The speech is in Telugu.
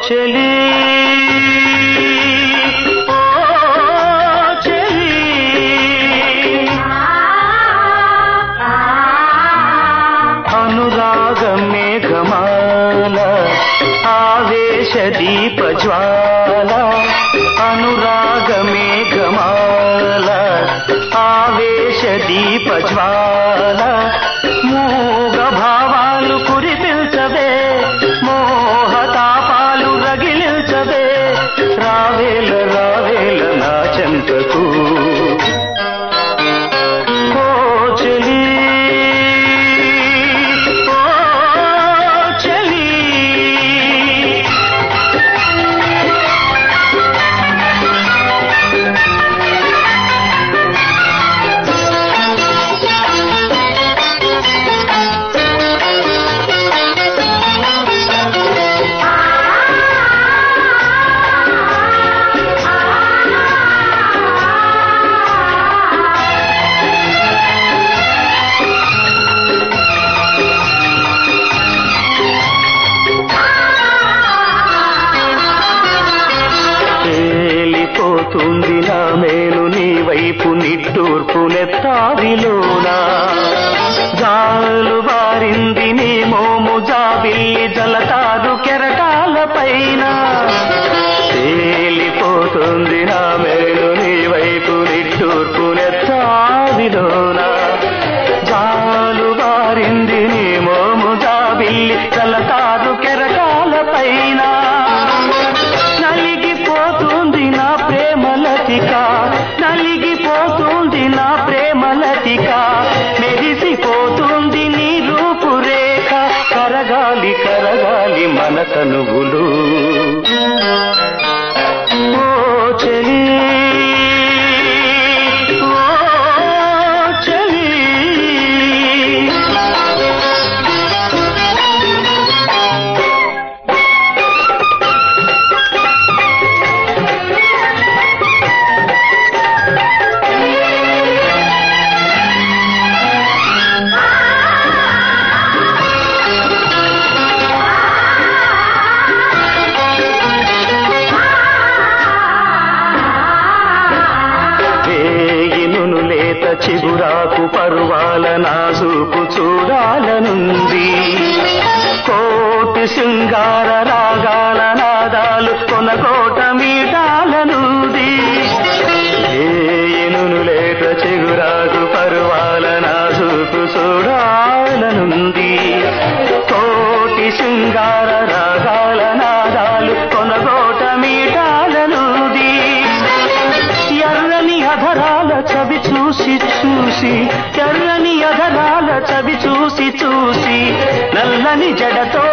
చెలి ఓ చెలి అనురాగ మేఘమాల ఆవేశ దీప జ్వాల అనురాగ మేఘమాల ఆవేశ దీప జ్వాల మూగ భావాలు కురిపించవే మోహతాపాలు రగిలించవే రావేల రావేల నా చెంతకు ఓ చెలి ఓ చెలి పోతుంది నా మేలు నీ వైపు నిట్టూర్పు నెత్తారిలోనా జాలు వారింది నీ మోము జాబిల్లి జలతారు కెరటాల పైన తేలిపోతుంది నా మేలు నీ వైపు నిట్టూర్పు నెత్తారిలోనా జాలు వారింది నీ మోము జాబిల్లి జలతారు కెరటాల పైన నలిగిపోతుంది నా ప్రేమలతిక నలిగిపోతుంది నా ప్రేమలతిక మెరిసిపోతుంది నీ రూపురేఖ కరగాలి కరగాలి మన తనువులు ఓ చెలి ఓ చెలి చిగురాకు పరువాల నాజూకు చూడాలనుంది కోటి శృంగార రాగాల నాదాలు కొనకోట మీటాలనుంది ఏనును లేక చిగురాకు పరువాల నాజూకు చూడాలనుంది కోటి శృంగార రాగాల నాదాలు కొనకోట మీటాలనుంది ఎర్రని అధరాల చవి చూసి చూసి ఎర్రని అధరాల చవి చూసి చూసి నల్లని జడతో